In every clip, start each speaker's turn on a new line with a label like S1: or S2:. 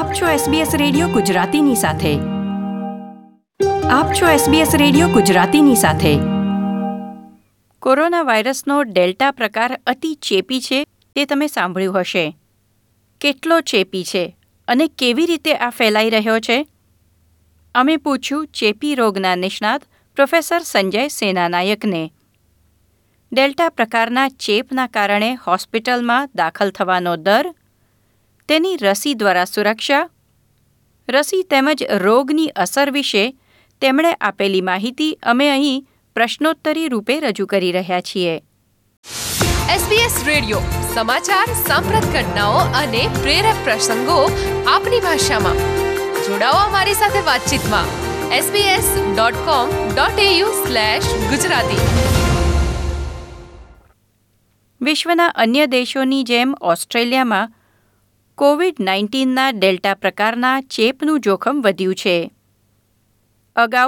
S1: આપ છો SBS radio ગુજરાતીની સાથે. કોરોના વાયરસનો ડેલ્ટા પ્રકાર અતિ ચેપી છે તે તમે સાંભળ્યું હશે. કેટલો ચેપી છે અને કેવી રીતે આ ફેલાઈ રહ્યો છે? અમે પૂછ્યું ચેપી રોગના નિષ્ણાત પ્રોફેસર સંજય સેનાનાયકને. ડેલ્ટા પ્રકારના ચેપના કારણે હોસ્પિટલમાં દાખલ થવાનો દર, તેની રસી દ્વારા સુરક્ષા, રસી તેમજ રોગની અસર વિશે તેમણે આપેલી માહિતી અમે અહીં પ્રશ્નોત્તરી રૂપે રજૂ કરી રહ્યા છીએ.
S2: SBS રેડિયો સમાચાર, સાંપ્રત ઘટનાઓ અને પ્રેરક પ્રસંગો આપની ભાષામાં. જોડાઓ અમારી સાથે વાતચીતમાં. sbs.com.au/gujarati.
S1: વિશ્વના અન્ય દેશોની જેમ ઓસ્ટ્રેલિયામાં કોવિડ-19ના ડેલ્ટા પ્રકારના ચેપનું જોખમ વધ્યું છે. અગાઉ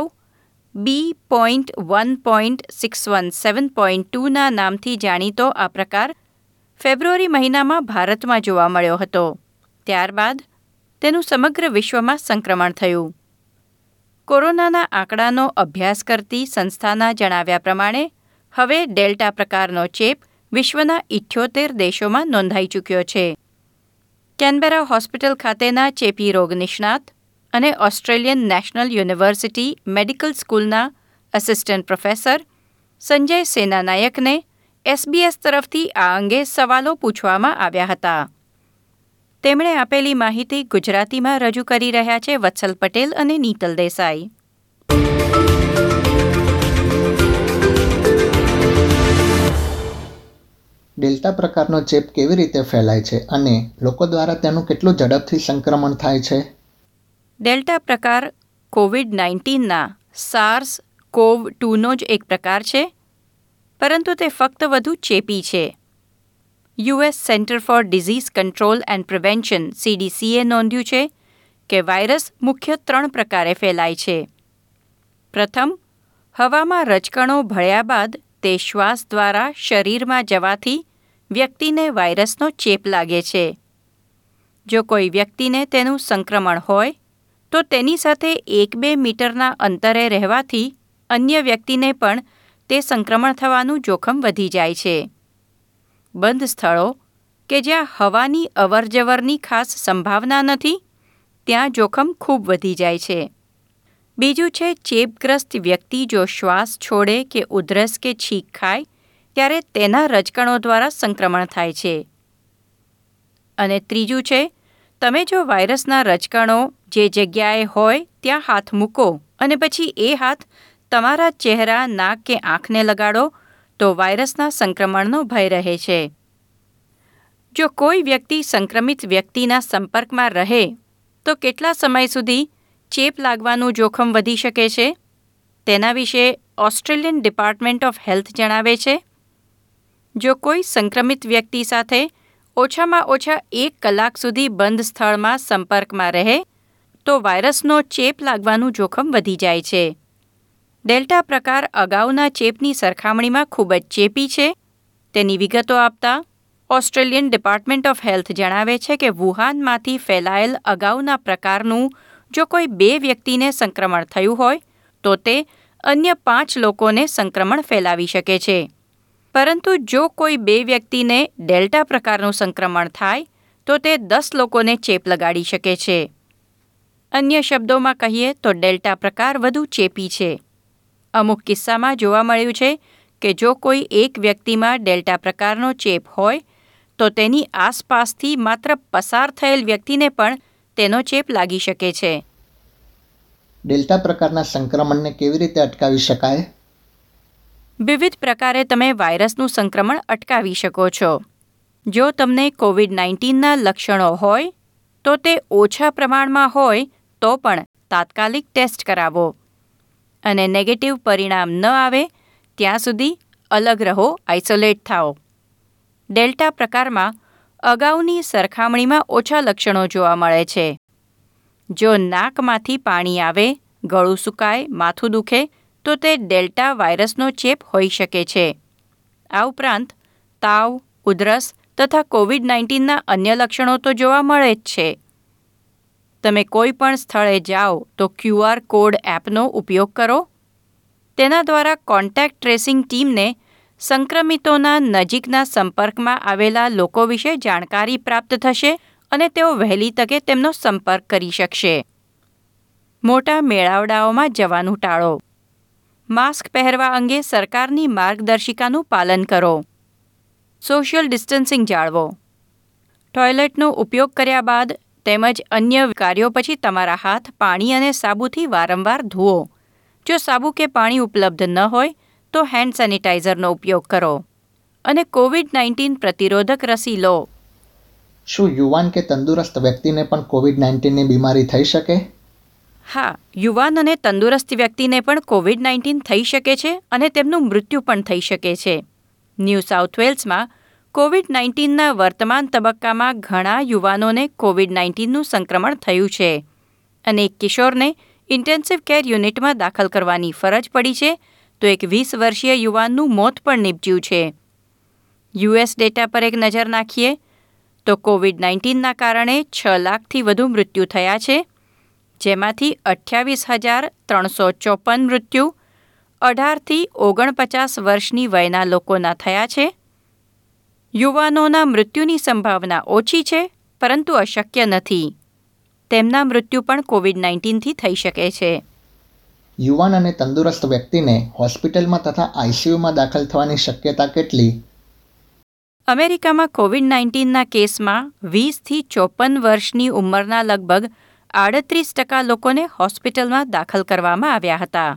S1: B.1.617.2ના નામથી જાણીતો આ પ્રકાર ફેબ્રુઆરી મહિનામાં ભારતમાં જોવા મળ્યો હતો. ત્યારબાદ તેનું સમગ્ર વિશ્વમાં સંક્રમણ થયું. કોરોનાના આંકડાનો અભ્યાસ કરતી સંસ્થાના જણાવ્યા પ્રમાણે હવે ડેલ્ટા પ્રકારનો ચેપ વિશ્વના 78 દેશોમાં નોંધાઈ ચૂક્યો છે. કેનબેરા હોસ્પિટલ ખાતેના ચેપી રોગ નિષ્ણાત અને ઓસ્ટ્રેલિયન નેશનલ યુનિવર્સિટી મેડિકલ સ્કૂલના આસિસ્ટન્ટ પ્રોફેસર સંજય સેનાનાયકને SBS તરફથી આ અંગે સવાલો પૂછવામાં આવ્યા હતા. તેમણે આપેલી માહિતી ગુજરાતીમાં રજૂ કરી રહ્યા છે વત્સલ પટેલ અને નીતલ દેસાઈ.
S3: ડેલ્ટા પ્રકારનો ચેપ કેવી રીતે ફેલાય છે અને લોકો દ્વારા તેનું કેટલું ઝડપથી સંક્રમણ થાય છે?
S1: ડેલ્ટા પ્રકાર કોવિડ-19ના SARS-CoV-2નો જ એક પ્રકાર છે, પરંતુ તે ફક્ત વધુ ચેપી છે. US centre for disease control and prevention CDCએ નોંધ્યું છે કે વાયરસ મુખ્ય 3 પ્રકારે ફેલાય છે. પ્રથમ, હવામાં રજકણો ભળ્યા બાદ તે શ્વાસ દ્વારા શરીરમાં જવાથી વ્યક્તિને વાયરસનો ચેપ લાગે છે. જો કોઈ વ્યક્તિને તેનું સંક્રમણ હોય તો તેની સાથે 1-2 મીટરના અંતરે રહેવાથી અન્ય વ્યક્તિને પણ તે સંક્રમણ થવાનું જોખમ વધી જાય છે. બંધ સ્થળો કે જ્યાં હવાની અવરજવરની ખાસ સંભાવના નથી, ત્યાં જોખમ ખૂબ વધી જાય છે. બીજું છે ચેપગ્રસ્ત વ્યક્તિ જો શ્વાસ છોડે કે ઉધરસ કે છીંક ખાય ત્યારે તેના રજકણો દ્વારા સંક્રમણ થાય છે. અને ત્રીજું છે તમે જો વાયરસના રજકણો જે જગ્યાએ હોય ત્યાં હાથ મૂકો અને પછી એ હાથ તમારા ચહેરા, નાક કે આંખને લગાડો તો વાયરસના સંક્રમણનો ભય રહે છે. જો કોઈ વ્યક્તિ સંક્રમિત વ્યક્તિના સંપર્કમાં રહે તો કેટલા સમય સુધી ચેપ લાગવાનું જોખમ વધી શકે છે? તેના વિશે ઓસ્ટ્રેલિયન ડિપાર્ટમેન્ટ ઓફ હેલ્થ જણાવે છે. જો કોઈ સંક્રમિત વ્યક્તિ સાથે ઓછામાં ઓછા 1 કલાક સુધી બંધ સ્થળમાં સંપર્કમાં રહે તો વાયરસનો ચેપ લાગવાનું જોખમ વધી જાય છે. ડેલ્ટા પ્રકાર અગાઉના ચેપની સરખામણીમાં ખૂબ જ ચેપી છે. તેની વિગતો આપતા ઓસ્ટ્રેલિયન ડિપાર્ટમેન્ટ ઓફ હેલ્થ જણાવે છે કે વુહાનમાંથી ફેલાયેલ અગાઉના પ્રકારનું જો કોઈ 2 વ્યક્તિને સંક્રમણ થયું હોય તો તે અન્ય 5 લોકોને સંક્રમણ ફેલાવી શકે છે. પરંતુ જો કોઈ 2 વ્યક્તિને ડેલ્ટા પ્રકારનું સંક્રમણ થાય તો તે 10 લોકોને ચેપ લગાડી શકે છે. અન્ય શબ્દોમાં કહીએ તો ડેલ્ટા પ્રકાર વધુ ચેપી છે. અમુક કિસ્સામાં જોવા મળ્યું છે કે જો કોઈ એક વ્યક્તિમાં ડેલ્ટા પ્રકારનો ચેપ હોય તો તેની આસપાસથી માત્ર પસાર થયેલ વ્યક્તિને પણ તેનો ચેપ લાગી શકે છે.
S3: ડેલ્ટા પ્રકારના સંક્રમણને કેવી રીતે અટકાવી શકાય?
S1: વિવિધ પ્રકારે તમે વાયરસનું સંક્રમણ અટકાવી શકો છો. જો તમને કોવિડ-19ના લક્ષણો હોય તો તે ઓછા પ્રમાણમાં હોય તો પણ તાત્કાલિક ટેસ્ટ કરાવો અને નેગેટિવ પરિણામ ન આવે ત્યાં સુધી અલગ રહો, આઇસોલેટ થાઓ. ડેલ્ટા પ્રકારમાં અગાઉની સરખામણીમાં ઓછા લક્ષણો જોવા મળે છે. જો નાકમાંથી પાણી આવે, ગળું સુકાય, માથું દુખે તો તે ડેલ્ટા વાયરસનો ચેપ હોઈ શકે છે. આ ઉપરાંત તાવ, ઉધરસ તથા કોવિડ-19ના અન્ય લક્ષણો તો જોવા મળે જ છે. તમે કોઈ પણ સ્થળે જાઓ તો QR કોડ એપનો ઉપયોગ કરો. તેના દ્વારા કોન્ટેક્ટ ટ્રેસિંગ ટીમને સંક્રમિતોના નજીકના સંપર્કમાં આવેલા લોકો વિશે જાણકારી પ્રાપ્ત થશે અને તેઓ વહેલી તકે તેમનો સંપર્ક કરી શકશે. મોટા મેળાવડાઓમાં જવાનું ટાળો. માસ્ક પહેરવા અંગે સરકારની માર્ગદર્શિકાનું પાલન કરો. સોશિયલ ડિસ્ટન્સિંગ જાળવો. ટોયલેટનો ઉપયોગ કર્યા બાદ તેમજ અન્ય કાર્યો પછી તમારા હાથ પાણી અને સાબુથી વારંવાર ધુઓ. જો સાબુ કે પાણી ઉપલબ્ધ ન હોય તો હેન્ડ સેનિટાઈઝરનો ઉપયોગ કરો. અને COVID-19 પ્રતિરોધક રસી લો.
S3: શું યુવાન કે તંદુરસ્ત વ્યક્તિને પણ COVID-19ની બીમારી થઈ શકે?
S1: હા, યુવાન અને તંદુરસ્ત વ્યક્તિને પણ COVID-19 થઈ શકે છે અને તેમનું મૃત્યુ પણ થઈ શકે છે. ન્યૂ સાઉથ વેલ્સમાં COVID-19ના વર્તમાન તબક્કામાં ઘણા યુવાનોને COVID-19નું સંક્રમણ થયું છે અને એક કિશોરને ઇન્ટેન્સિવ કેર યુનિટમાં દાખલ કરવાની ફરજ પડી છે તો એક 20 વર્ષીય યુવાનનું મોત પણ નીપજ્યું છે. US ડેટા પર એક નજર નાખીએ તો COVID-19ના કારણે 6 લાખથી વધુ મૃત્યુ થયા છે, જેમાંથી 28,354 મૃત્યુ 18થી 49 વર્ષની વયના લોકોના થયા છે. યુવાનોના મૃત્યુની સંભાવના ઓછી છે, પરંતુ અશક્ય નથી. તેમના મૃત્યુ પણ COVID-19થી થઈ શકે છે.
S3: યુવાન અને તંદુરસ્ત વ્યક્તિને હોસ્પિટલમાં તથા ICUમાં દાખલ થવાની શક્યતા કેટલી?
S1: અમેરિકામાં COVID-19ના કેસમાં 20થી 54 વર્ષની ઉંમરના લગભગ 38% લોકોને હોસ્પિટલમાં દાખલ કરવામાં આવ્યા હતા.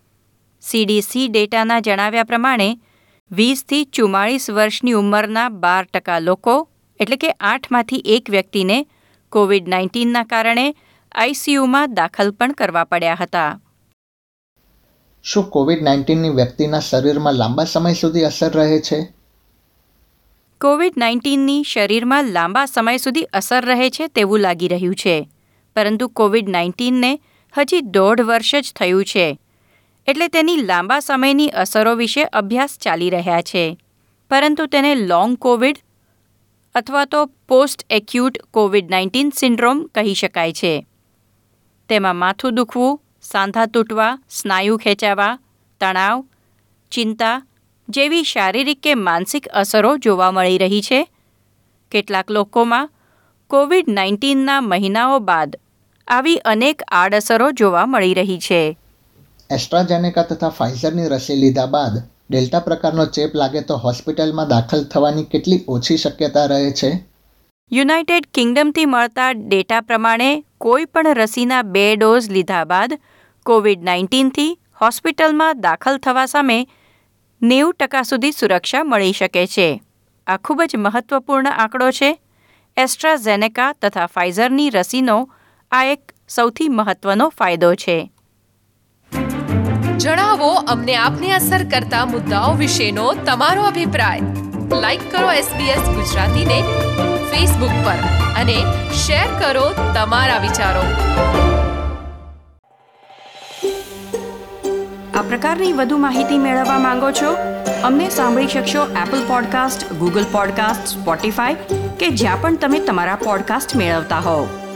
S1: CDC ડેટાના જણાવ્યા પ્રમાણે 20થી 44 વર્ષની ઉંમરના 12% લોકો એટલે કે 8માંથી 1 વ્યક્તિને COVID-19ના કારણે ICUમાં દાખલ પણ કરવા પડ્યા હતા.
S3: શું COVID-19ની વ્યક્તિના શરીરમાં લાંબા સમય સુધી અસર રહે છે?
S1: COVID-19ની શરીરમાં લાંબા સમય સુધી અસર રહે છે તેવું લાગી રહ્યું છે, પરંતુ COVID-19ને હજી 1.5 વર્ષ જ થયું છે, એટલે તેની લાંબા સમયની અસરો વિશે અભ્યાસ ચાલી રહ્યા છે. પરંતુ તેને લોંગ કોવિડ અથવા તો પોસ્ટ એક્યુટ COVID-19 સિન્ડ્રોમ કહી શકાય છે. તેમાં માથું દુખવું, સાંધા તૂટવા, સ્નાયુ ખેંચાવા, તણાવ, ચિંતા જેવી શારીરિક કે માનસિક અસરો જોવા મળી રહી છે. કેટલાક લોકોમાં COVID-19ના મહિનાઓ બાદ આવી અનેક આડઅસરો જોવા મળી રહી છે.
S3: એસ્ટ્રાઝેનેકા તથા ફાઇઝરની રસી લીધા બાદ ડેલ્ટા પ્રકારનો ચેપ લાગે તો હોસ્પિટલમાં દાખલ થવાની કેટલી ઓછી શક્યતા રહે છે?
S1: યુનાઇટેડ કિંગડમથી મળતા ડેટા પ્રમાણે કોઈ પણ રસીના 2 ડોઝ લીધા બાદ COVID-19થી હોસ્પિટલમાં દાખલ થવા સામે 90% સુધી સુરક્ષા મળી શકે છે. આ ખૂબ જ મહત્વપૂર્ણ આંકડો છે. એસ્ટ્રાઝેનેકા તથા ફાઇઝરની રસીનો આ એક સૌથી મહત્વનો ફાયદો છે.
S2: જણાવો અમને આપને અસર કરતા મુદ્દાઓ વિશેનો તમારો અભિપ્રાય. લાઈક કરો SBS ગુજરાતીને ફેસબુક પર અને શેર કરો તમારા વિચારો.
S1: આ પ્રકારની વધુ માહિતી મેળવવા માંગો છો? અમને સાંભળી શકશો Apple podcast, Google podcast, Spotify કે જ્યાં પણ તમે તમારા પોડકાસ્ટ મેળવતા હોવ.